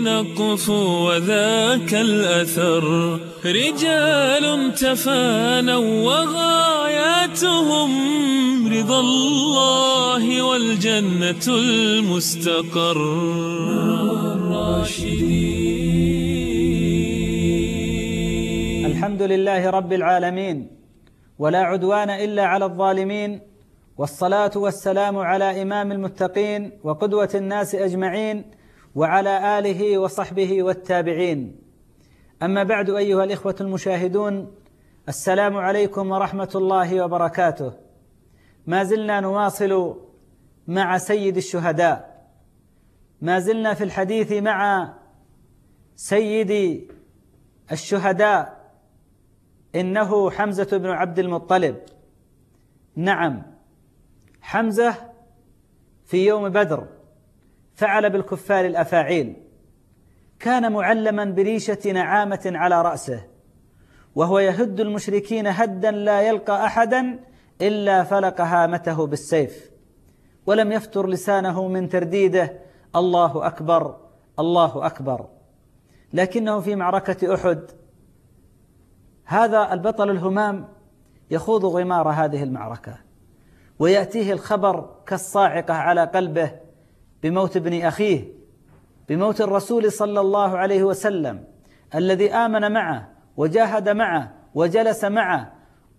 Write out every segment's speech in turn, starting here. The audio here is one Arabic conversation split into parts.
نقف وذاك الأثر رجال تفانوا وغاياتهم رضا الله والجنة المستقر. الحمد لله رب العالمين، ولا عدوان إلا على الظالمين، والصلاة والسلام على إمام المتقين وقدوة الناس أجمعين، وعلى آله وصحبه والتابعين. أما بعد، أيها الإخوة المشاهدون، السلام عليكم ورحمة الله وبركاته. ما زلنا نواصل مع سيد الشهداء، ما زلنا في الحديث مع سيد الشهداء، إنه حمزة بن عبد المطلب. نعم، حمزة في يوم بدر فعل بالكفار الأفاعيل، كان معلما بريشة نعامة على رأسه، وهو يهد المشركين هدا لا يلقى أحدا إلا فلق هامته بالسيف، ولم يفتر لسانه من ترديده الله أكبر الله أكبر. لكنه في معركة أحد هذا البطل الهمام يخوض غمار هذه المعركة، ويأتيه الخبر كالصاعقة على قلبه بموت ابن أخيه، بموت الرسول صلى الله عليه وسلم الذي آمن معه وجاهد معه وجلس معه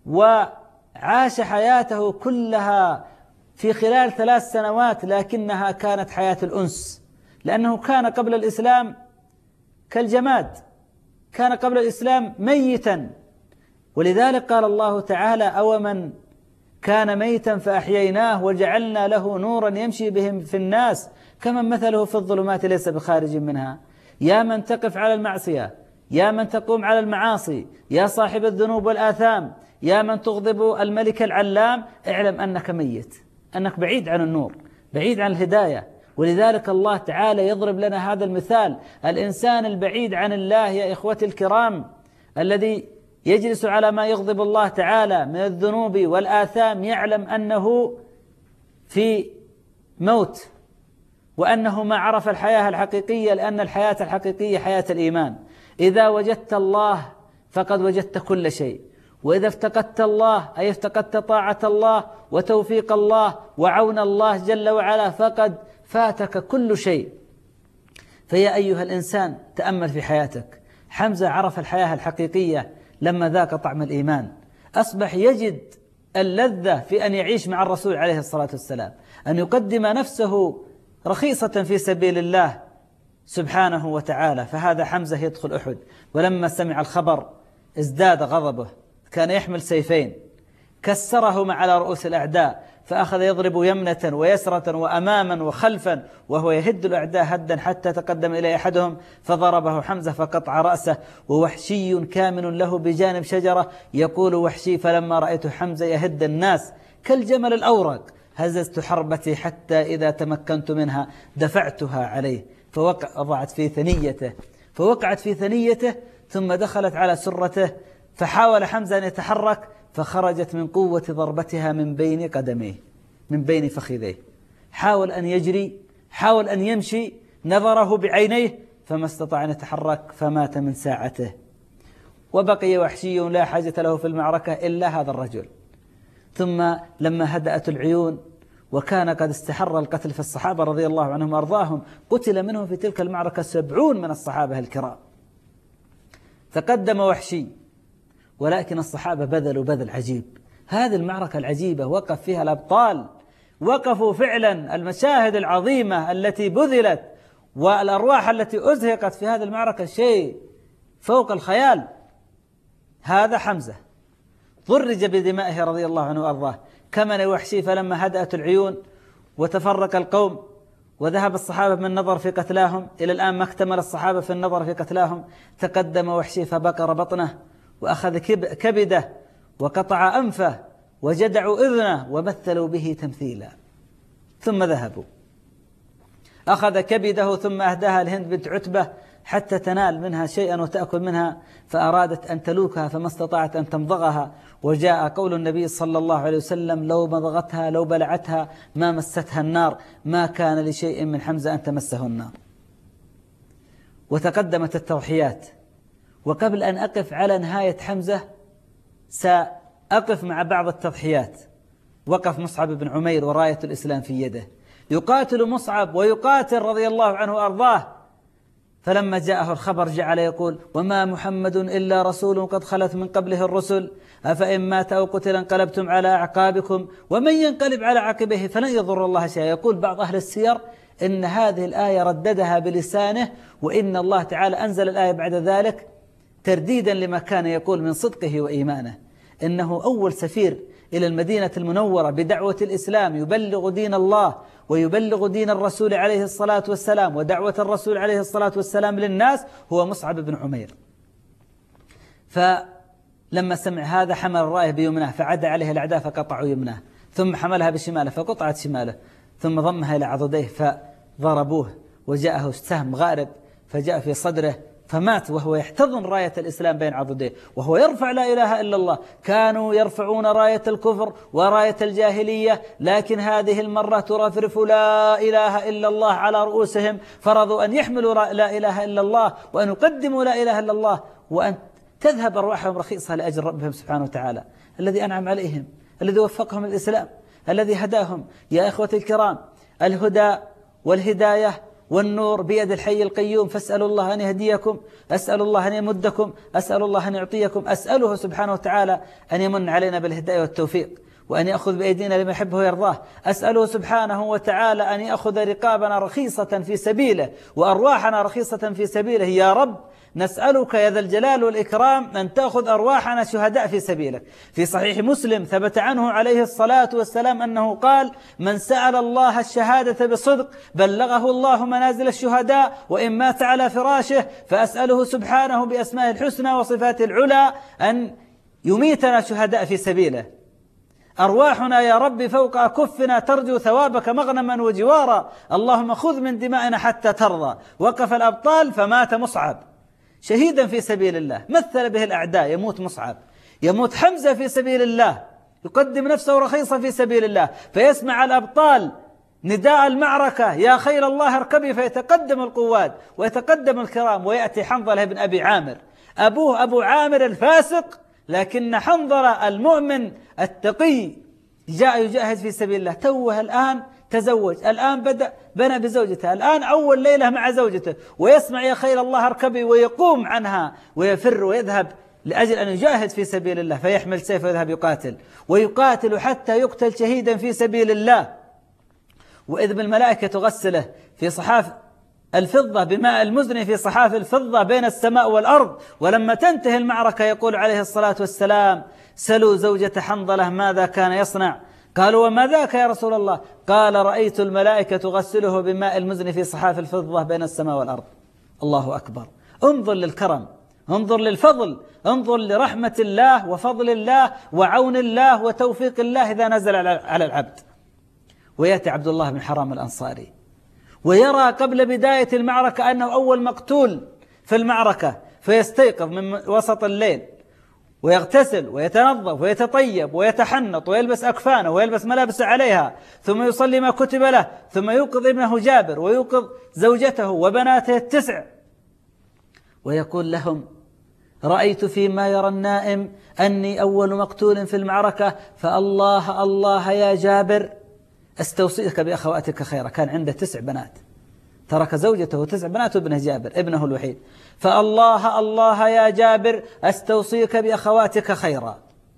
وعاش حياته كلها في خلال 3 سنوات، لكنها كانت حياة الأنس، لأنه كان قبل الإسلام كالجماد، كان قبل الإسلام ميتا. ولذلك قال الله تعالى: أومن كان ميتا فأحييناه وجعلنا له نورا يمشي بهم في الناس كمن مثله في الظلمات ليس بخارج منها. يا من تقف على المعصية، يا من تقوم على المعاصي، يا صاحب الذنوب والآثام، يا من تغضب الملك العلام، اعلم أنك ميت، أنك بعيد عن النور، بعيد عن الهداية. ولذلك الله تعالى يضرب لنا هذا المثال: الإنسان البعيد عن الله يا إخوتي الكرام، الذي يجلس على ما يغضب الله تعالى من الذنوب والآثام، يعلم أنه في موت، وأنه ما عرف الحياة الحقيقية، لأن الحياة الحقيقية حياة الإيمان. إذا وجدت الله فقد وجدت كل شيء، وإذا افتقدت الله أي افتقدت طاعة الله وتوفيق الله وعون الله جل وعلا فقد فاتك كل شيء. فيا أيها الإنسان تأمل في حياتك. حمزة عرف الحياة الحقيقية لما ذاق طعم الإيمان، أصبح يجد اللذة في أن يعيش مع الرسول عليه الصلاة والسلام، أن يقدم نفسه رخيصة في سبيل الله سبحانه وتعالى. فهذا حمزة يدخل أحد، ولما سمع الخبر ازداد غضبه، كان يحمل سيفين كسرهما على رؤوس الأعداء، فأخذ يضرب يمنة ويسرة وأماما وخلفا، وهو يهد الأعداء هدا حتى تقدم إلى أحدهم فضربه حمزة فقطع رأسه. ووحشي كامن له بجانب شجرة، يقول وحشي: فلما رأيت حمزة يهد الناس كالجمل الأورق هززت حربتي حتى إذا تمكنت منها دفعتها عليه، فوقعت في ثنيته ثم دخلت على سرته، فحاول حمزة أن يتحرك فخرجت من قوة ضربتها من بين قدميه، من بين فخذيه. حاول أن يجري، حاول أن يمشي، نظره بعينيه فما استطاع أن يتحرك، فمات من ساعته. وبقي وحشي لا حاجة له في المعركة إلا هذا الرجل. ثم لما هدأت العيون وكان قد استحر القتل في الصحابة رضي الله عنهم وأرضاهم، قتل منهم في تلك المعركة 70 من الصحابة الكرام. تقدم وحشي، ولكن الصحابة بذلوا بذل عجيب. هذه المعركة العجيبة وقف فيها الأبطال، وقفوا فعلا المشاهد العظيمة التي بذلت والأرواح التي أزهقت في هذه المعركة شيء فوق الخيال. هذا حمزة ضرج بدمائه رضي الله عنه وأرضاه. كمن وحشي فلما هدأت العيون وتفرق القوم وذهب الصحابة من النظر في قتلاهم، إلى الآن ما اكتمل الصحابة في النظر في قتلاهم، تقدم وحشي فبقر بطنه وأخذ كبده وقطع أنفه وجدعوا إذنه ومثلوا به تمثيلا، ثم ذهبوا. أخذ كبده ثم أهداها لهند بنت عتبة حتى تنال منها شيئا وتأكل منها، فأرادت أن تلوكها فما استطاعت أن تمضغها. وجاء قول النبي صلى الله عليه وسلم: لو مضغتها لو بلعتها ما مستها النار، ما كان لشيء من حمزة أن تمسه النار. وتقدمت التضحيات. وقبل أن أقف على نهاية حمزة سأقف مع بعض التضحيات. وقف مصعب بن عمير وراية الإسلام في يده، يقاتل مصعب ويقاتل رضي الله عنه وأرضاه. فلما جاءه الخبر جعل يقول: وما محمد إلا رسول قد خلت من قبله الرسل أفإن مات أو قتل انقلبتم على أعقابكم ومن ينقلب على عقبه فلن يضر الله شيئا. يقول بعض أهل السير إن هذه الآية رددها بلسانه، وإن الله تعالى أنزل الآية بعد ذلك ترديدا لما كان يقول من صدقه وإيمانه، إنه أول سفير إلى المدينة المنورة بدعوة الإسلام يبلغ دين الله ويبلغ دين الرسول عليه الصلاة والسلام ودعوة الرسول عليه الصلاة والسلام للناس هو مصعب بن عمير. فلما سمع هذا حمل الراية بيمناه فعد عليه الأعداء فقطعوا يمناه، ثم حملها بشماله فقطعت شماله، ثم ضمها إلى عضديه فضربوه، وجاءه سهم غارب فجاء في صدره فمات وهو يحتضن راية الإسلام بين عضديه وهو يرفع لا إله إلا الله. كانوا يرفعون راية الكفر وراية الجاهلية، لكن هذه المرة ترفرف لا إله إلا الله على رؤوسهم، فرضوا أن يحملوا لا إله إلا الله وأن يقدموا لا إله إلا الله، وأن تذهب أرواحهم رخيصة لأجل ربهم سبحانه وتعالى الذي أنعم عليهم، الذي وفقهم الإسلام، الذي هداهم. يا إخوتي الكرام، الهدى والهداية والنور بيد الحي القيوم، فاسألوا الله أن يهديكم، أسأل الله أن يمدكم، أسأل الله أن يعطيكم، أسأله سبحانه وتعالى أن يمن علينا بالهداية والتوفيق، وأن يأخذ بأيدينا لما يحبه ويرضاه. أسأله سبحانه وتعالى أن يأخذ رقابنا رخيصة في سبيله وأرواحنا رخيصة في سبيله. يا رب نسألك يا ذا الجلال والإكرام أن تأخذ أرواحنا شهداء في سبيلك. في صحيح مسلم ثبت عنه عليه الصلاة والسلام أنه قال: من سأل الله الشهادة بصدق بلغه الله منازل الشهداء وإن مات على فراشه. فأسأله سبحانه بأسمائه الحسنى وصفاته العلى أن يميتنا شهداء في سبيله. أرواحنا يا رب فوق أكفنا ترجو ثوابك مغنما وجوارا، اللهم خذ من دمائنا حتى ترضى. وقف الأبطال فمات مصعب شهيدا في سبيل الله، مثل به الأعداء. يموت مصعب، يموت حمزة في سبيل الله، يقدم نفسه رخيصة في سبيل الله، فيسمع الأبطال نداء المعركة: يا خيل الله اركبي، فيتقدم القواد ويتقدم الكرام، ويأتي حنظلة بن أبي عامر، أبوه أبو عامر الفاسق، لكن حنظلة المؤمن التقي جاء يجاهد في سبيل الله. توه الآن تزوج، الآن بنى بزوجته، الآن أول ليلة مع زوجته، ويسمع يا خيل الله اركبي، ويقوم عنها ويفر ويذهب لأجل أن يجاهد في سبيل الله، فيحمل سيف ويذهب يقاتل، ويقاتل حتى يقتل شهيدا في سبيل الله. وإذ بالملائكة تغسله في صحاف الفضة بماء المزن في صحاف الفضة بين السماء والأرض. ولما تنتهي المعركة يقول عليه الصلاة والسلام: سلوا زوجة حنظلة ماذا كان يصنع؟ قالوا: وما ذاك يا رسول الله؟ قال: رأيت الملائكة تغسله بماء المزن في صحاف الفضة بين السماء والأرض. الله أكبر. انظر للكرم، انظر للفضل، انظر لرحمة الله وفضل الله وعون الله وتوفيق الله إذا نزل على العبد. ويأتي عبد الله بن حرام الأنصاري ويرى قبل بداية المعركة أنه أول مقتول في المعركة، فيستيقظ من وسط الليل ويغتسل ويتنظف ويتطيب ويتحنط ويلبس أكفانه ويلبس ملابس عليها، ثم يصلي ما كتب له، ثم يوقظ ابنه جابر ويوقظ زوجته وبناته 9، ويقول لهم: رأيت فيما يرى النائم أني أول مقتول في المعركة، فالله الله يا جابر استوصيك بأخواتك خيرا. كان عنده 9 بنات، ترك زوجته و9 بنات وابنه جابر ابنه الوحيد. فالله الله يا جابر استوصيك بأخواتك خيرا.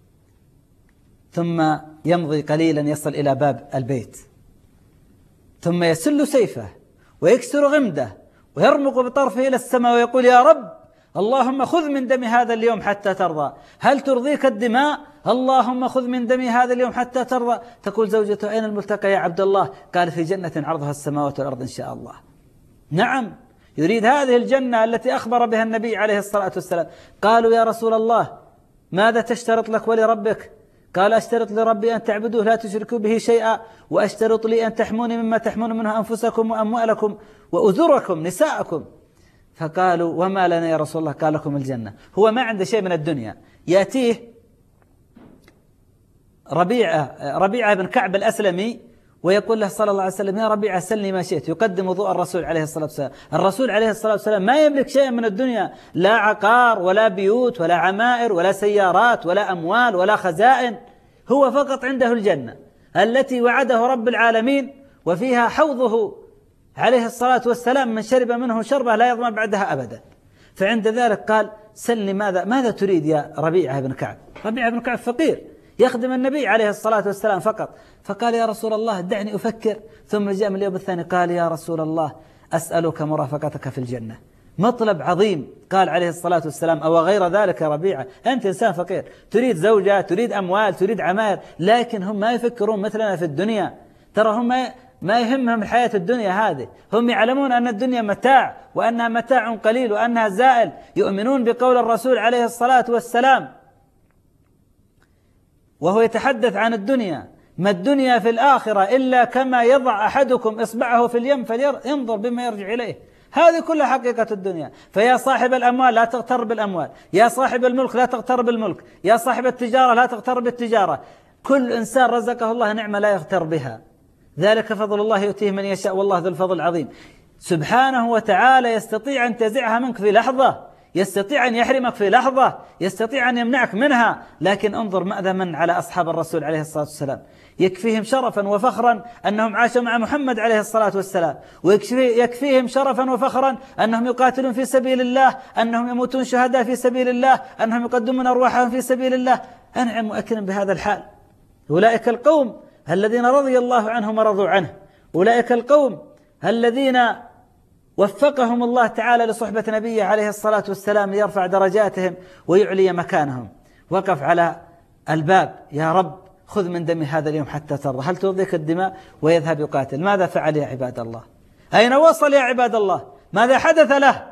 ثم يمضي قليلا يصل إلى باب البيت، ثم يسل سيفه ويكسر غمده ويرمق بطرفه إلى السماء ويقول: يا رب اللهم خذ من دم هذا اليوم حتى ترضى، هل ترضيك الدماء؟ اللهم خذ من دم هذا اليوم حتى ترضى. تقول زوجته: أين الملتقى يا عبد الله؟ قال: في جنة عرضها السماوات والأرض إن شاء الله. نعم، يريد هذه الجنة التي أخبر بها النبي عليه الصلاة والسلام. قالوا: يا رسول الله ماذا تشترط لك ولربك؟ قال: أشترط لربي أن تعبدوه لا تشركوا به شيئا، وأشترط لي أن تحموني مما تحمون منه أنفسكم وأموالكم وأذركم نساءكم. فقالوا: وما لنا يا رسول الله؟ قال: لكم الجنة. هو ما عنده شيء من الدنيا. يأتيه ربيعة بن كعب الأسلمي ويقول له صلى الله عليه وسلم: يا ربيعة سلني ما شئت. يقدم وضوء الرسول عليه الصلاة والسلام. الرسول عليه الصلاة والسلام ما يملك شيئا من الدنيا، لا عقار ولا بيوت ولا عمائر ولا سيارات ولا أموال ولا خزائن، هو فقط عنده الجنة التي وعده رب العالمين، وفيها حوضه عليه الصلاة والسلام من شرب منه شربة لا يظمأ بعدها أبدا. فعند ذلك قال: سلني ماذا تريد يا ربيعة بن كعب؟ ربيعة بن كعب فقير يخدم النبي عليه الصلاة والسلام فقط. فقال: يا رسول الله دعني أفكر. ثم جاء من اليوم الثاني قال: يا رسول الله أسألك مرافقتك في الجنة. مطلب عظيم. قال عليه الصلاة والسلام: أو غير ذلك يا ربيعة، أنت إنسان فقير تريد زوجة، تريد أموال، تريد عماير، لكن هم ما يفكرون مثلنا في الدنيا. ترى هم ما يهمهم الحياة الدنيا هذه، هم يعلمون أن الدنيا متاع، وأنها متاع قليل، وأنها زائل. يؤمنون بقول الرسول عليه الصلاة والسلام وهو يتحدث عن الدنيا: ما الدنيا في الآخرة إلا كما يضع أحدكم إصبعه في اليم فلينظر بما يرجع إليه. هذه كلها حقيقة الدنيا. فيا صاحب الأموال لا تغتر بالأموال، يا صاحب الملك لا تغتر بالملك، يا صاحب التجارة لا تغتر بالتجارة. كل إنسان رزقه الله نعمة لا يغتر بها، ذلك فضل الله يؤتيه من يشاء والله ذو الفضل العظيم. سبحانه وتعالى يستطيع أن تزعها منك في لحظة، يستطيع أن يحرمك في لحظة، يستطيع أن يمنعك منها. لكن انظر ماذا من على أصحاب الرسول عليه الصلاة والسلام. يكفيهم شرفا وفخرا أنهم عاشوا مع محمد عليه الصلاة والسلام، ويكفيهم شرفا وفخرا أنهم يقاتلون في سبيل الله، أنهم يموتون شهداء في سبيل الله، أنهم يقدمون أرواحهم في سبيل الله. أنعم وأكرم بهذا الحال. أولئك القوم الذين رضي الله عنهم ورضوا عنه، أولئك القوم الذين وفقهم الله تعالى لصحبة نبيه عليه الصلاة والسلام ليرفع درجاتهم ويعلي مكانهم. وقف على الباب: يا رب خذ من دم هذا اليوم حتى ترضى. هل ترضيك الدماء؟ ويذهب يقاتل. ماذا فعل يا عباد الله؟ أين وصل يا عباد الله؟ ماذا حدث له؟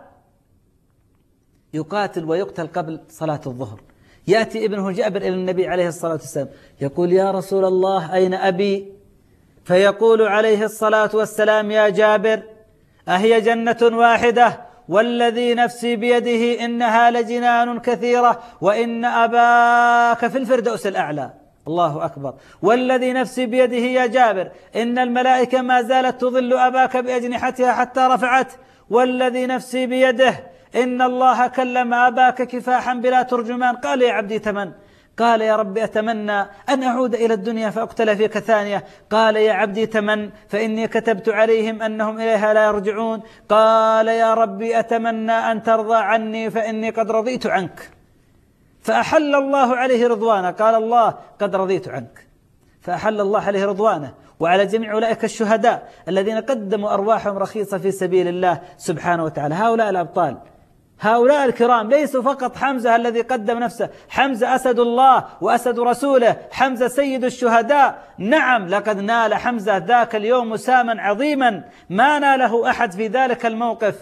يقاتل ويقتل قبل صلاة الظهر. يأتي ابنه جابر إلى النبي عليه الصلاة والسلام يقول: يا رسول الله أين أبي؟ فيقول عليه الصلاة والسلام: يا جابر أهي جنة واحدة والذي نفسي بيده إنها لجنان كثيرة وإن أباك في الفردوس الأعلى. الله أكبر. والذي نفسي بيده يا جابر إن الملائكة ما زالت تظل أباك بأجنحتها حتى رفعت. والذي نفسي بيده إن الله كلم أباك كفاحا بلا ترجمان. قال: يا عبدي تمن. قال: يا رب أتمنى أن أعود إلى الدنيا فأقتل فيك ثانية. قال: يا عبدي تمن فإني كتبت عليهم أنهم إليها لا يرجعون. قال: يا ربي أتمنى أن ترضى عني فإني قد رضيت عنك. فأحل الله عليه رضوانه. قال الله: قد رضيت عنك. فأحل الله عليه رضوانه وعلى جميع أولئك الشهداء الذين قدموا أرواحهم رخيصة في سبيل الله سبحانه وتعالى. هؤلاء الأبطال، هؤلاء الكرام ليسوا فقط حمزة الذي قدم نفسه. حمزة أسد الله وأسد رسوله، حمزة سيد الشهداء. نعم، لقد نال حمزة ذاك اليوم ساما عظيما ما ناله أحد في ذلك الموقف.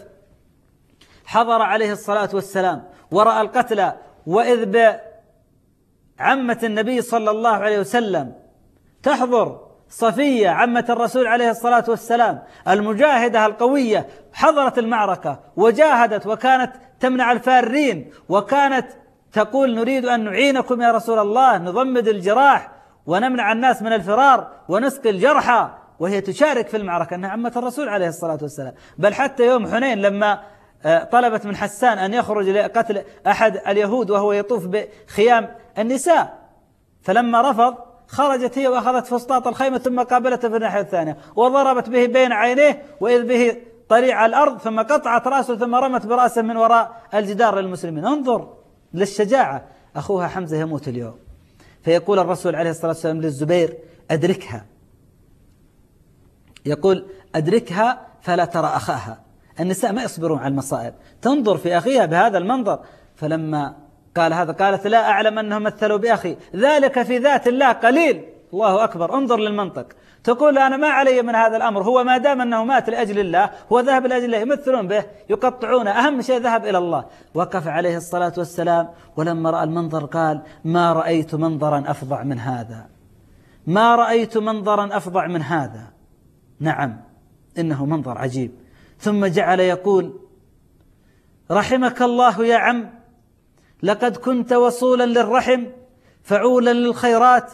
حضر عليه الصلاة والسلام ورأى القتلى، وإذ بعمة النبي صلى الله عليه وسلم تحضر صفية عمة الرسول عليه الصلاة والسلام المجاهدة القوية. حضرت المعركة وجاهدت وكانت تمنع الفارين، وكانت تقول: نريد أن نعينكم يا رسول الله، نضمد الجراح ونمنع الناس من الفرار ونسقي الجرحى. وهي تشارك في المعركة، أنها عمة الرسول عليه الصلاة والسلام. بل حتى يوم حنين لما طلبت من حسان أن يخرج لقتل أحد اليهود وهو يطوف بخيام النساء، فلما رفض خرجت هي وأخذت فسطاط الخيمة ثم قابلته في الناحية الثانية وضربت به بين عينيه وإذ به طريع على الأرض، ثم قطعت رأسه ثم رمت برأسه من وراء الجدار للمسلمين. انظر للشجاعة. أخوها حمزة يموت اليوم، فيقول الرسول عليه الصلاة والسلام للزبير: أدركها. يقول: أدركها فلا ترى أخاها. النساء ما يصبرون على المصائب، تنظر في أخيها بهذا المنظر. فلما قال هذا قالت: لا أعلم أنهم مثلوا بأخي، ذلك في ذات الله قليل. الله أكبر. انظر للمنطق. تقول: أنا ما علي من هذا الأمر، هو ما دام أنه مات لأجل الله، هو ذهب لأجل الله، يمثلون به يقطعونه، أهم شيء ذهب إلى الله. وقف عليه الصلاة والسلام ولما رأى المنظر قال: ما رأيت منظرا أفظع من هذا، ما رأيت منظرا أفظع من هذا. نعم، إنه منظر عجيب. ثم جعل يقول: رحمك الله يا عم، لقد كنت وصولا للرحم فعولا للخيرات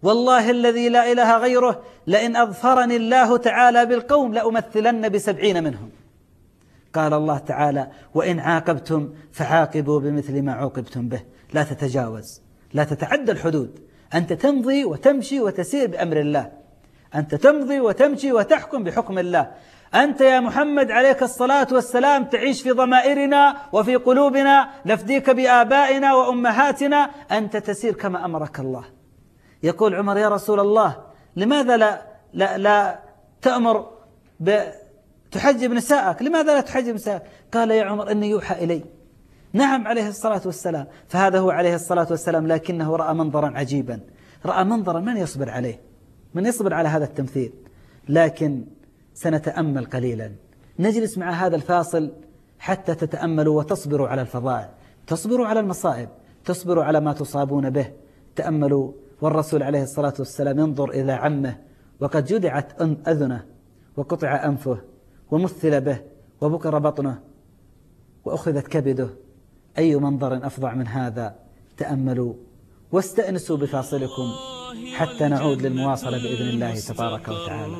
والله الذي لا إله غيره لئن أظفرني الله تعالى بالقوم لأمثلن ب70 منهم. قال الله تعالى: وإن عاقبتم فعاقبوا بمثل ما عوقبتم به. لا تتجاوز، لا تتعدى الحدود، أنت تمضي وتمشي وتسير بأمر الله، أنت تمضي وتمشي وتحكم بحكم الله. أنت يا محمد عليك الصلاة والسلام تعيش في ضمائرنا وفي قلوبنا، نفديك بآبائنا وأمهاتنا، أنت تسير كما أمرك الله. يقول عمر: يا رسول الله لماذا لا تأمر تحجب نساءك؟ لماذا لا تحجب نساءك؟ قال: يا عمر إني يوحى إلي. نعم عليه الصلاة والسلام. فهذا هو عليه الصلاة والسلام، لكنه رأى منظرا عجيبا، رأى منظرا من يصبر عليه، من يصبر على هذا التمثيل. لكن سنتأمل قليلا، نجلس مع هذا الفاصل حتى تتأملوا وتصبروا على الفظائع، تصبروا على المصائب، تصبروا على ما تصابون به. تأملوا والرسول عليه الصلاة والسلام ينظر إلى عمه وقد جدعت أذنه وقطع أنفه ومثل به وبكر بطنه وأخذت كبده. أي منظر أفظع من هذا؟ تأملوا واستأنسوا بفاصلكم حتى نعود للمواصلة بإذن الله تبارك وتعالى.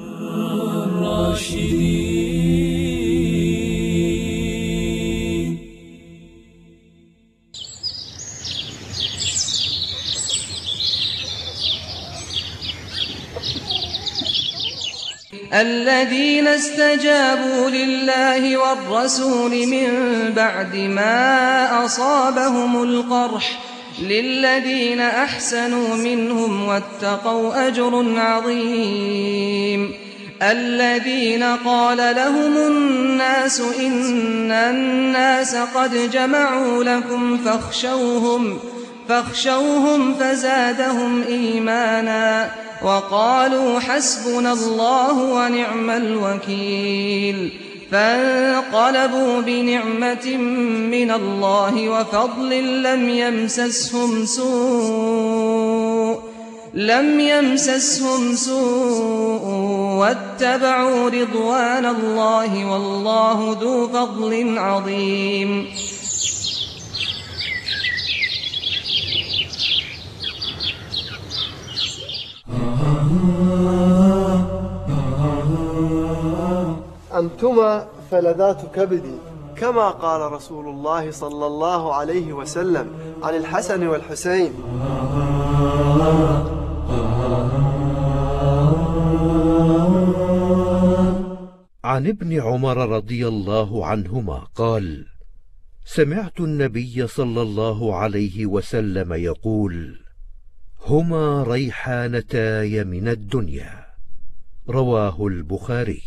الذين استجابوا لله والرسول من بعد ما أصابهم القرح للذين أحسنوا منهم واتقوا أجر عظيم. الذين قال لهم الناس إن الناس قد جمعوا لكم فاخشوهم فزادهم إيمانا وقالوا حسبنا الله ونعم الوكيل. فانقلبوا بنعمة من الله وفضل لم يمسسهم سوء واتبعوا رضوان الله والله ذو فضل عظيم. أنتما فلذات كبدي، كما قال رسول الله صلى الله عليه وسلم عن الحسن والحسين. عن ابن عمر رضي الله عنهما قال: سمعت النبي صلى الله عليه وسلم يقول: هما ريحانتاي من الدنيا. رواه البخاري.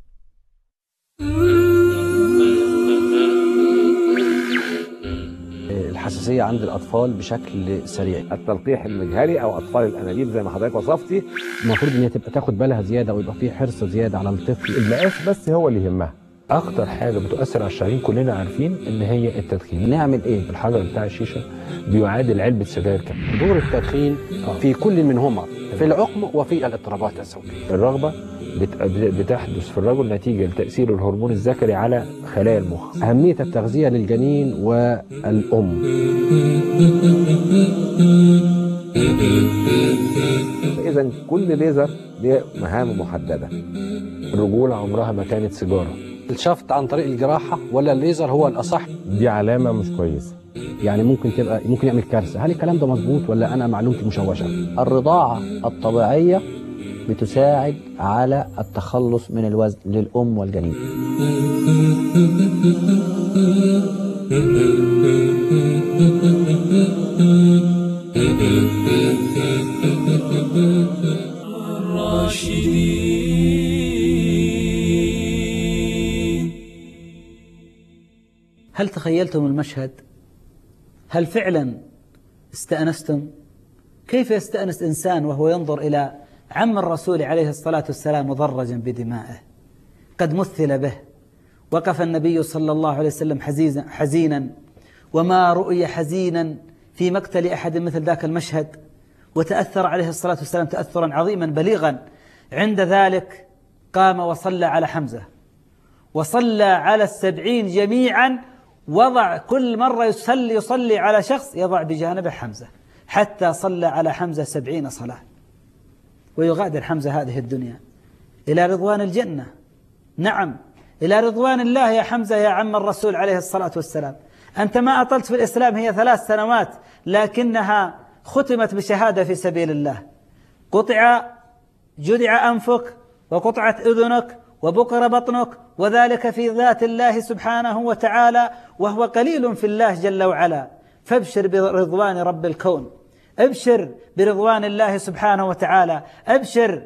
الحساسية عند الأطفال بشكل سريع، التلقيح المجهري أو أطفال الأنابيب زي ما حضرتك وصفتي، المفروض إن هي تبقى تاخد بالها زيادة ويبقى فيه حرص زيادة على الطفل. المقاس بس هو اللي يهمها. أخطر حاجة بتؤثر على الشرايين كلنا عارفين إن هي التدخين. نعمل إيه؟ الحجر بتاع الشيشة بيعادل علبة سجاير كاملة. دور التدخين في كل منهما في العقم وفي الاضطرابات الزوجية. الرغبة بتحدث في الرجل نتيجة لتأثير الهرمون الذكري على خلايا المخ. أهمية التغذية للجنين والأم. إذا كل ليزر ليه مهام محددة. الرجولة عمرها ما كانت سيجارة. الشفط عن طريق الجراحة ولا الليزر هو الأصح؟ دي علامة مش كويسة، يعني ممكن يعمل كارثة. هل الكلام ده مظبوط ولا أنا معلومتي مشوشة؟ الرضاعة الطبيعية بتساعد على التخلص من الوزن للأم والجنين. هل تخيلتم المشهد؟ هل فعلا استأنستم؟ كيف يستأنس إنسان وهو ينظر إلى عم الرسول عليه الصلاة والسلام مضرجا بدمائه قد مثل به؟ وقف النبي صلى الله عليه وسلم حزينا، وما رؤي حزينا في مقتل أحد مثل ذاك المشهد، وتأثر عليه الصلاة والسلام تأثرا عظيما بليغا. عند ذلك قام وصلى على حمزة وصلى على 70 جميعا، وضع كل مرة يصلي على شخص يضع بجانبه حمزة حتى صلى على حمزة 70 صلاة، ويغادر حمزة هذه الدنيا إلى رضوان الجنة. نعم، إلى رضوان الله يا حمزة يا عم الرسول عليه الصلاة والسلام. أنت ما أطلت في الإسلام، هي 3 سنوات، لكنها ختمت بشهادة في سبيل الله. جدع أنفك وقطعت أذنك وبقر بطنك، وذلك في ذات الله سبحانه وتعالى، وهو قليل في الله جل وعلا. فابشر برضوان رب الكون، ابشر برضوان الله سبحانه وتعالى، ابشر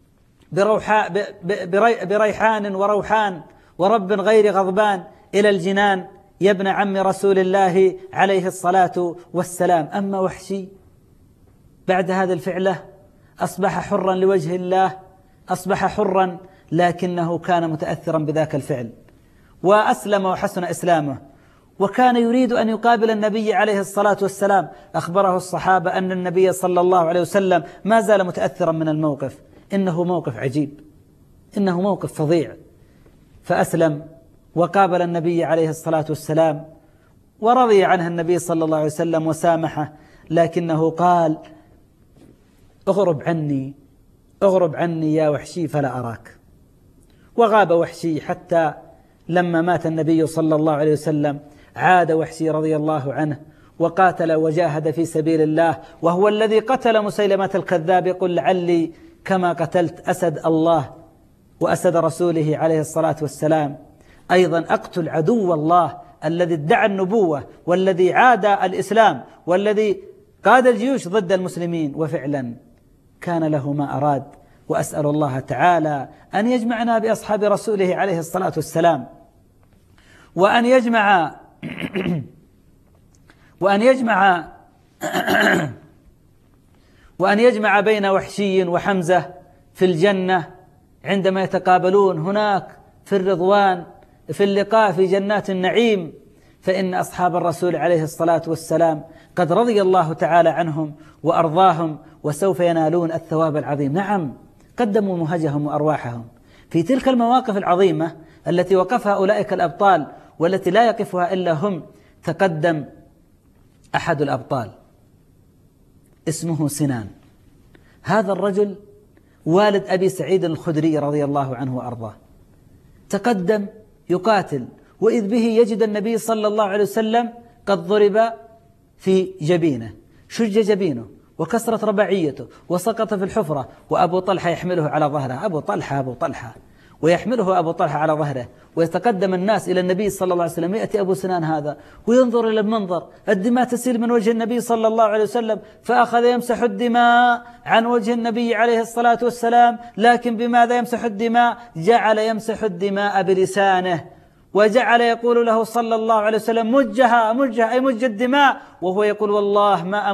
بريحان وروحان ورب غير غضبان إلى الجنان يا ابن عم رسول الله عليه الصلاة والسلام. أما وحشي بعد هذه الفعلة أصبح حرا لوجه الله، أصبح حرا، لكنه كان متأثرا بذاك الفعل وأسلم وحسن إسلامه، وكان يريد أن يقابل النبي عليه الصلاة والسلام. أخبره الصحابة أن النبي صلى الله عليه وسلم ما زال متأثرا من الموقف، إنه موقف عجيب، إنه موقف فظيع. فأسلم وقابل النبي عليه الصلاة والسلام، ورضي عنه النبي صلى الله عليه وسلم وسامحه، لكنه قال: اغرب عني يا وحشي فلا أراك. وغاب وحشي حتى لما مات النبي صلى الله عليه وسلم عاد وحشي رضي الله عنه وقاتل وجاهد في سبيل الله، وهو الذي قتل مسيلمة الكذاب. يقول: لعلي كما قتلت أسد الله وأسد رسوله عليه الصلاة والسلام أيضا أقتل عدو الله الذي ادعى النبوة والذي عاد الإسلام والذي قاد الجيوش ضد المسلمين. وفعلا كان له ما أراد، وأسأل الله تعالى أن يجمعنا بأصحاب رسوله عليه الصلاة والسلام، وأن يجمع بين وحشي وحمزة في الجنة عندما يتقابلون هناك في الرضوان، في اللقاء في جنات النعيم. فإن أصحاب الرسول عليه الصلاة والسلام قد رضي الله تعالى عنهم وأرضاهم، وسوف ينالون الثواب العظيم. نعم، قدموا مهجهم وأرواحهم في تلك المواقف العظيمة التي وقفها أولئك الأبطال والتي لا يقفها إلا هم. تقدم أحد الأبطال اسمه سنان، هذا الرجل والد أبي سعيد الخدري رضي الله عنه وأرضاه. تقدم يقاتل، وإذ به يجد النبي صلى الله عليه وسلم قد ضرب في جبينه، شج جبينه وكسرت رباعيته وسقط في الحفرة، وأبو طلحة يحمله على ظهره. أبو طلحة ويحمله أبو طلحة على ظهره، ويتقدم الناس إلى النبي صلى الله عليه وسلم. يأتي أبو سنان هذا وينظر إلى المنظر، الدماء تسيل من وجه النبي صلى الله عليه وسلم، فأخذ يمسح الدماء عن وجه النبي عليه الصلاة والسلام. لكن بماذا يمسح الدماء؟ جعل يمسح الدماء بلسانه، وجعل يقول له صلى الله عليه وسلم: مجها أي مج الدماء، وهو يقول: والله ما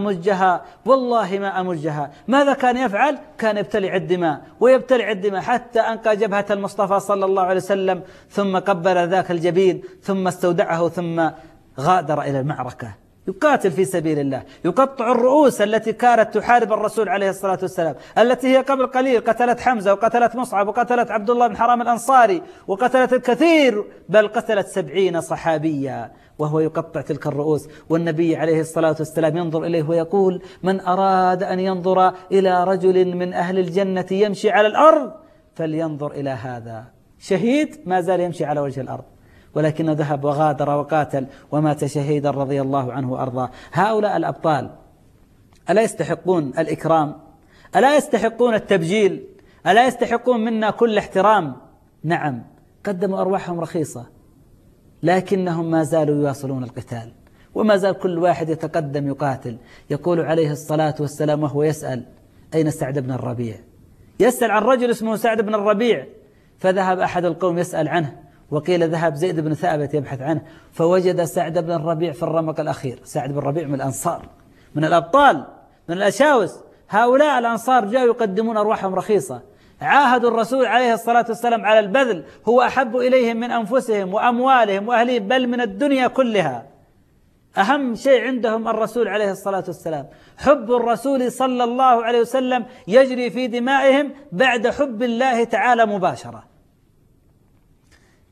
أمجها. ماذا كان يفعل؟ كان يبتلع الدماء حتى أنقى جبهة المصطفى صلى الله عليه وسلم، ثم قبل ذاك الجبين، ثم استودعه، ثم غادر إلى المعركة يقاتل في سبيل الله، يقطع الرؤوس التي كانت تحارب الرسول عليه الصلاة والسلام، التي هي قبل قليل قتلت حمزة وقتلت مصعب وقتلت عبد الله بن حرام الأنصاري وقتلت الكثير، بل قتلت 70 صحابيا، وهو يقطع تلك الرؤوس. والنبي عليه الصلاة والسلام ينظر إليه ويقول: من أراد أن ينظر إلى رجل من أهل الجنة يمشي على الأرض فلينظر إلى هذا. شهيد ما زال يمشي على وجه الأرض، ولكنه ذهب وغادر وقاتل ومات شهيدا رضي الله عنه وأرضاه. هؤلاء الأبطال ألا يستحقون الإكرام؟ ألا يستحقون التبجيل؟ ألا يستحقون منا كل احترام؟ نعم، قدموا أرواحهم رخيصة، لكنهم ما زالوا يواصلون القتال، وما زال كل واحد يتقدم يقاتل. يقول عليه الصلاة والسلام وهو يسأل: أين سعد بن الربيع؟ يسأل عن رجل اسمه سعد بن الربيع، فذهب أحد القوم يسأل عنه، وقيل ذهب زيد بن ثابت يبحث عنه، فوجد سعد بن الربيع في الرمق الأخير. سعد بن الربيع من الأنصار، من الأبطال، من الأشاوس. هؤلاء الأنصار جاءوا يقدمون أرواحهم رخيصة، عاهدوا الرسول عليه الصلاة والسلام على البذل، هو أحب إليهم من أنفسهم وأموالهم وأهلهم، بل من الدنيا كلها. أهم شيء عندهم الرسول عليه الصلاة والسلام، حب الرسول صلى الله عليه وسلم يجري في دمائهم بعد حب الله تعالى مباشرة.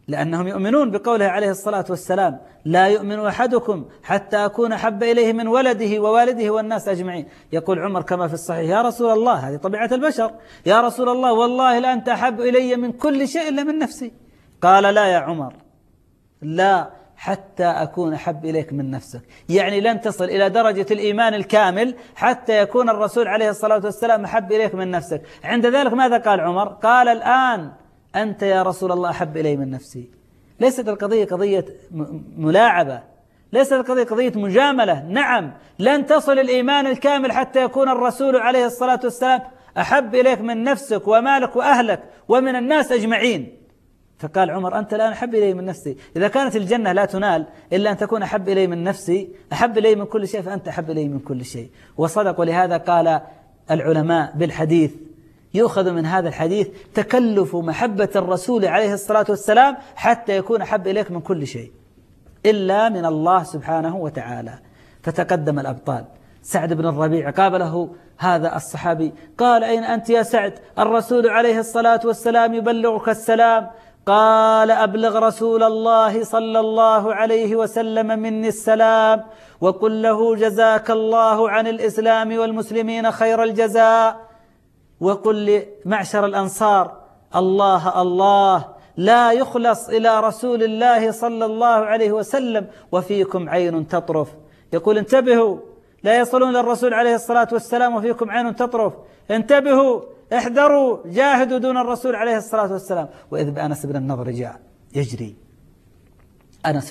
لأنهم يؤمنون بقوله عليه الصلاة والسلام: لا يؤمن أحدكم حتى أكون أحب إليه من ولده ووالده والناس أجمعين. يقول عمر كما في الصحيح: يا رسول الله، هذه طبيعة البشر، يا رسول الله والله لأنت أحب إلي من كل شيء إلا من نفسي. قال: لا يا عمر، لا، حتى أكون أحب إليك من نفسك. يعني لن تصل إلى درجة الإيمان الكامل حتى يكون الرسول عليه الصلاة والسلام أحب إليك من نفسك. عند ذلك ماذا قال عمر؟ قال: الآن أنت يا رسول الله أحب إلي من نفسي. ليست القضية قضية ملاعبة، ليست القضية قضية مجاملة. نعم، لن تصل الإيمان الكامل حتى يكون الرسول عليه الصلاة والسلام أحب إليك من نفسك ومالك وأهلك ومن الناس أجمعين. فقال عمر: أنت الآن أحب إلي من نفسي. إذا كانت الجنة لا تنال إلا أن تكون أحب إلي من نفسي، أحب إلي من كل شيء، فأنت أحب إلي من كل شيء. وصدق. ولهذا قال العلماء بالحديث، يؤخذ من هذا الحديث تكلف محبة الرسول عليه الصلاة والسلام حتى يكون أحب إليك من كل شيء إلا من الله سبحانه وتعالى. فتقدم الأبطال. سعد بن الربيع قابله هذا الصحابي، قال: أين أنت يا سعد؟ الرسول عليه الصلاة والسلام يبلغك السلام. قال: أبلغ رسول الله صلى الله عليه وسلم مني السلام، وقل له: جزاك الله عن الإسلام والمسلمين خير الجزاء. وقل لمعشر الأنصار: الله الله، لا يخلص إلى رسول الله صلى الله عليه وسلم وفيكم عين تطرف. يقول: انتبهوا، لا يصلون للرسول عليه الصلاة والسلام وفيكم عين تطرف. انتبهوا، احذروا، جاهدوا دون الرسول عليه الصلاة والسلام. وإذ بأنس بن النضر جاء يجري. أنس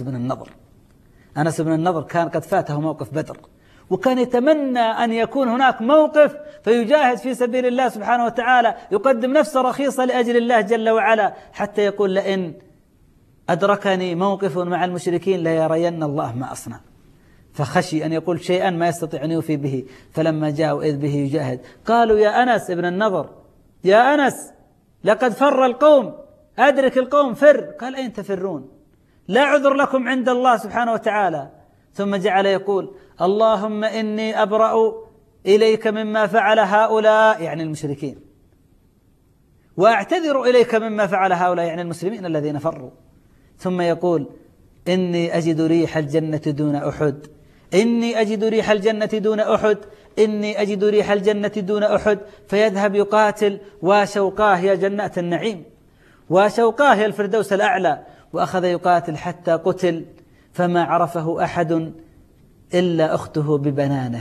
بن النضر كان قد فاته موقف بدر، وكان يتمنى أن يكون هناك موقف فيجاهد في سبيل الله سبحانه وتعالى، يقدم نفسه رخيصة لأجل الله جل وعلا، حتى يقول: لئن أدركني موقف مع المشركين ليرين الله ما أصنع. فخشي أن يقول شيئا ما يستطيع أن يوفي به. فلما جاءوا إذ به يجاهد قالوا: يا أنس ابن النضر، يا أنس، لقد فر القوم، أدرك القوم، فر. قال: أين تفرون؟ لا عذر لكم عند الله سبحانه وتعالى. ثم جعل يقول: اللهم إني أبرأ إليك مما فعل هؤلاء، يعني المشركين، وأعتذر إليك مما فعل هؤلاء، يعني المسلمين الذين فروا. ثم يقول: إني أجد ريح الجنة دون أحد، إني أجد ريح الجنة دون أحد، إني أجد ريح الجنة دون أحد. فيذهب يقاتل، وشوقاه يا جنات النعيم، وشوقاه يا الفردوس الأعلى. وأخذ يقاتل حتى قتل، فما عرفه أحد إلا أخته ببنانه.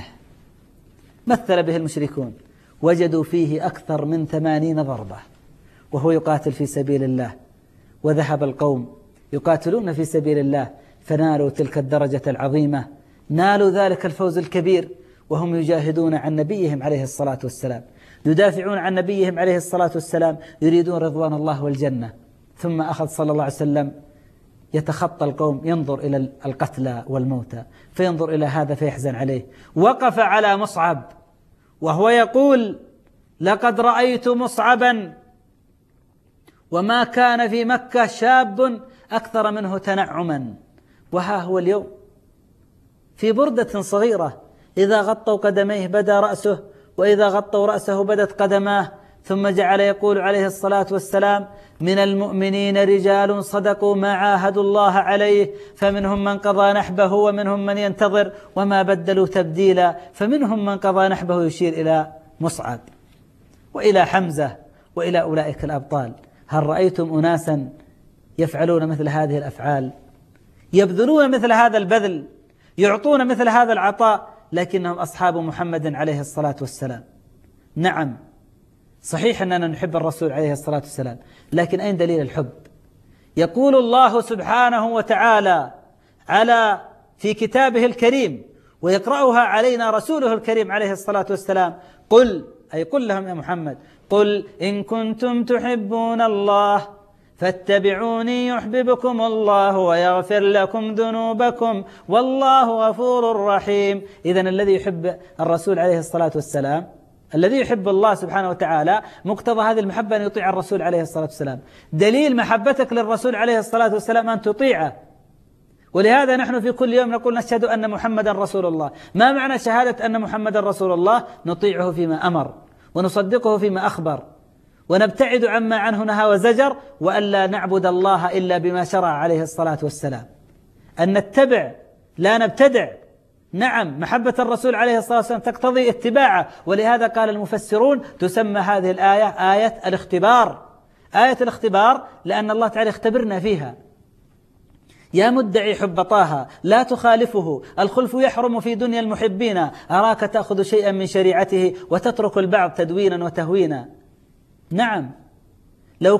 مثل به المشركون، وجدوا فيه أكثر من 80 ضربة وهو يقاتل في سبيل الله. وذهب القوم يقاتلون في سبيل الله فنالوا تلك الدرجة العظيمة، نالوا ذلك الفوز الكبير، وهم يجاهدون عن نبيهم عليه الصلاة والسلام، يدافعون عن نبيهم عليه الصلاة والسلام، يريدون رضوان الله والجنة. ثم أخذ صلى الله عليه وسلم يتخطى القوم، ينظر إلى القتلى والموتى، فينظر إلى هذا فيحزن عليه. وقف على مصعب وهو يقول: لقد رأيت مصعبا وما كان في مكة شاب أكثر منه تنعما، وها هو اليوم في بردة صغيرة، إذا غطوا قدميه بدا رأسه، وإذا غطوا رأسه بدت قدماه. ثم جعل يقول عليه الصلاة والسلام: من المؤمنين رجال صدقوا ما عاهدوا الله عليه، فمنهم من قضى نحبه ومنهم من ينتظر وما بدلوا تبديلا. فمنهم من قضى نحبه، يشير إلى مصعب وإلى حمزة وإلى أولئك الأبطال. هل رأيتم أناسا يفعلون مثل هذه الأفعال، يبذلون مثل هذا البذل، يعطون مثل هذا العطاء، لكنهم أصحاب محمد عليه الصلاة والسلام؟ نعم، صحيح أننا نحب الرسول عليه الصلاة والسلام، لكن أين دليل الحب؟ يقول الله سبحانه وتعالى في كتابه الكريم، ويقرأها علينا رسوله الكريم عليه الصلاة والسلام: قل، أي قل لهم يا محمد، قل إن كنتم تحبون الله فاتبعوني يحببكم الله ويغفر لكم ذنوبكم والله غفور رحيم. إذن الذي يحب الرسول عليه الصلاة والسلام، الذي يحب الله سبحانه وتعالى، مقتضى هذه المحبة أن يطيع الرسول عليه الصلاة والسلام. دليل محبتك للرسول عليه الصلاة والسلام أن تطيعه. ولهذا نحن في كل يوم نقول: نشهد أن محمدا رسول الله. ما معنى شهادة أن محمدا رسول الله؟ نطيعه فيما أمر، ونصدقه فيما أخبر، ونبتعد عما عنه نهى وزجر، وألا نعبد الله إلا بما شرع عليه الصلاة والسلام، أن نتبع لا نبتدع. نعم، محبة الرسول عليه الصلاة والسلام تقتضي اتباعه، ولهذا قال المفسرون تسمى هذه الآية آية الاختبار. آية الاختبار لأن الله تعالى يختبرنا فيها. يا مدعي حب طه لا تخالفه، الخلف يحرم في دنيا المحبين، أراك تأخذ شيئا من شريعته وتترك البعض تدوينا وتهوينا. نعم، لو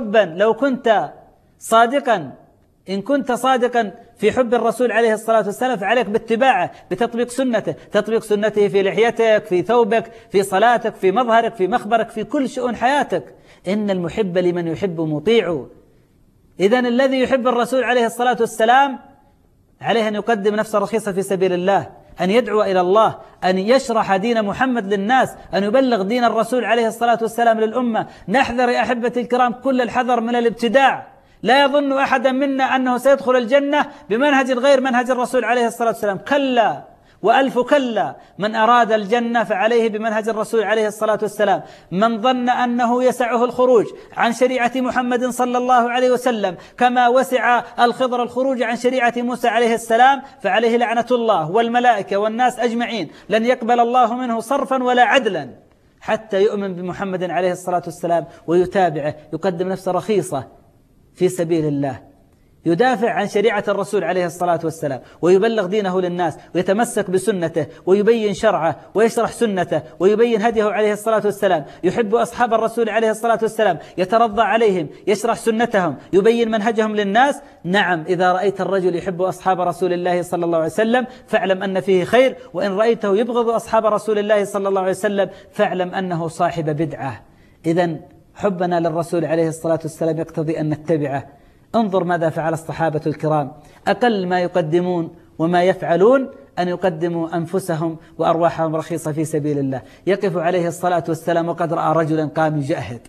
كنت صادقا، إن كنت صادقا في حب الرسول عليه الصلاة والسلام فعليك باتباعه، بتطبيق سنته، تطبيق سنته في لحيتك، في ثوبك، في صلاتك، في مظهرك، في مخبرك، في كل شؤون حياتك. إن المحب لمن يحب مطيع. إذن الذي يحب الرسول عليه الصلاة والسلام عليه أن يقدم نفسه رخيصة في سبيل الله، أن يدعو إلى الله، أن يشرح دين محمد للناس، أن يبلغ دين الرسول عليه الصلاة والسلام للأمة. نحذر يا أحبة الكرام كل الحذر من الابتداع. لا يظن أحدا منا أنه سيدخل الجنة بمنهج غير منهج الرسول عليه الصلاة والسلام، كلا وألف كلا. من أراد الجنة فعليه بمنهج الرسول عليه الصلاة والسلام. من ظن أنه يسعه الخروج عن شريعة محمد صلى الله عليه وسلم كما وسع الخضر الخروج عن شريعة موسى عليه السلام فعليه لعنة الله والملائكة والناس أجمعين. لن يقبل الله منه صرفا ولا عدلا حتى يؤمن بمحمد عليه الصلاة والسلام ويتابعه، يقدم نفسه رخيصة في سبيل الله، يدافع عن شريعة الرسول عليه الصلاة والسلام ويبلغ دينه للناس ويتمسك بسنته ويبين شرعه ويشرح سنته ويبين هديه عليه الصلاة والسلام. يحب أصحاب الرسول عليه الصلاة والسلام، يترضى عليهم، يشرح سنتهم، يبين منهجهم للناس. نعم، إذا رأيت الرجل يحب أصحاب رسول الله صلى الله عليه وسلم فاعلم أن فيه خير، وإن رأيته يبغض أصحاب رسول الله صلى الله عليه وسلم فاعلم أنه صاحب بدعة. إذن حبنا للرسول عليه الصلاة والسلام يقتضي أن نتبعه. انظر ماذا فعل الصحابة الكرام، أقل ما يقدمون وما يفعلون أن يقدموا أنفسهم وأرواحهم رخيصة في سبيل الله. يقف عليه الصلاة والسلام وقد رأى رجلا قام يجاهد،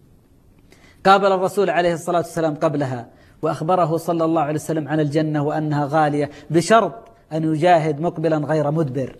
قابل الرسول عليه الصلاة والسلام قبلها وأخبره صلى الله عليه وسلم عن الجنة وأنها غالية بشرط أن يجاهد مقبلا غير مدبر.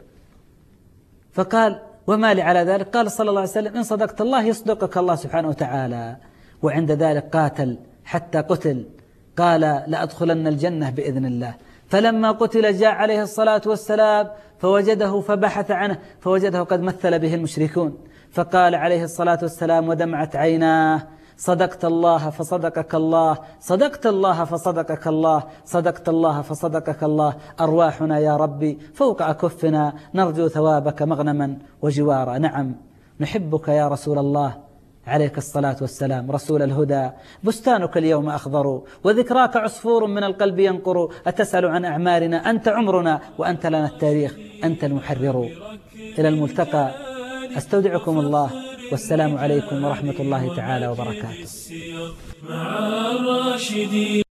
فقال: وما لي على ذلك؟ قال صلى الله عليه وسلم: إن صدقت الله يصدقك الله سبحانه وتعالى. وعند ذلك قاتل حتى قتل. قال: لأدخلن الجنة بإذن الله. فلما قتل جاء عليه الصلاة والسلام فوجده فبحث عنه فوجده قد مثل به المشركون، فقال عليه الصلاة والسلام ودمعت عيناه: صدقت الله فصدقك الله، صدقت الله فصدقك الله، صدقت الله فصدقك الله. أرواحنا يا ربي فوق أكفنا، نرجو ثوابك مغنما وجوارا. نعم، نحبك يا رسول الله عليك الصلاة والسلام، رسول الهدى. بستانك اليوم أخضر وذكراك عصفور من القلب ينقر. أتسأل عن أعمارنا؟ أنت عمرنا وأنت لنا التاريخ، أنت المحرر. إلى الملتقى، أستودعكم الله، والسلام عليكم ورحمة الله تعالى وبركاته.